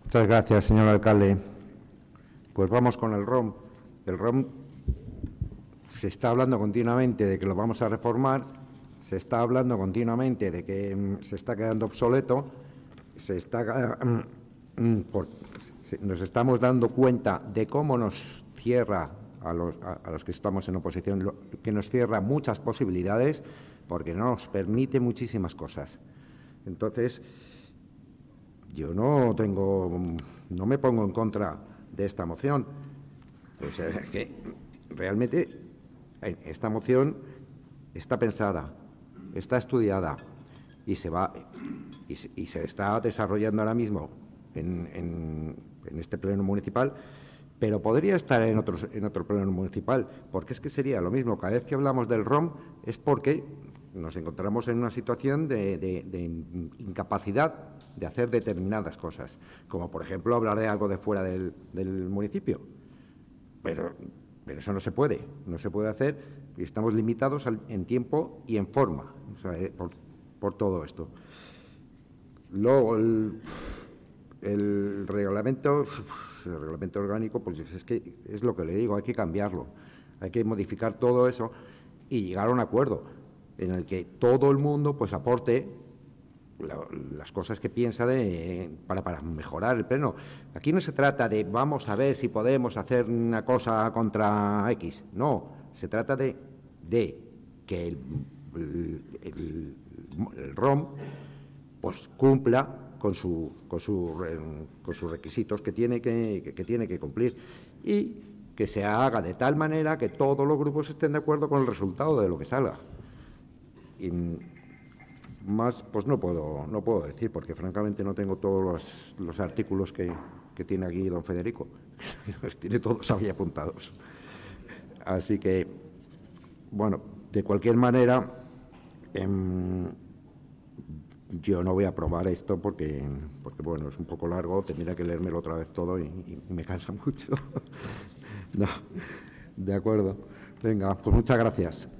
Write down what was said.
Muchas gracias, señor alcalde. Pues vamos con el ROM. El ROM se está hablando continuamente de que lo vamos a reformar, se está hablando continuamente de que se está quedando obsoleto, nos estamos dando cuenta de cómo nos cierra a los que estamos en oposición, que nos cierra muchas posibilidades porque no nos permite muchísimas cosas. Entonces, yo no me pongo en contra de esta moción. Pues es que realmente esta moción está pensada, está estudiada y se está desarrollando ahora mismo en este pleno municipal, pero podría estar en otro pleno municipal, porque es que sería lo mismo. Cada vez que hablamos del ROM es porque nos encontramos en una situación de incapacidad de hacer determinadas cosas, como por ejemplo hablar de algo de fuera del municipio. Pero eso no se puede hacer, y estamos limitados en tiempo y en forma, o sea, por todo esto. Luego, el reglamento orgánico, pues es que es lo que le digo, hay que cambiarlo, hay que modificar todo eso y llegar a un acuerdo en el que todo el mundo pues aporte las cosas que piensa para mejorar el pleno. Aquí no se trata de vamos a ver si podemos hacer una cosa contra X, no, se trata de que el ROM pues cumpla con sus requisitos que tiene que cumplir y que se haga de tal manera que todos los grupos estén de acuerdo con el resultado de lo que salga. Y más pues no puedo decir, porque francamente no tengo todos los artículos que tiene aquí don Federico. Los tiene todos ahí apuntados. Así que, bueno, de cualquier manera, yo no voy a aprobar esto porque bueno, es un poco largo, tendría que leérmelo otra vez todo y me cansa mucho. No, de acuerdo. Venga, pues muchas gracias.